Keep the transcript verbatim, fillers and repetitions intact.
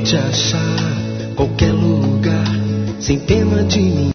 te achar, qualquer lugar, sem pena de mim.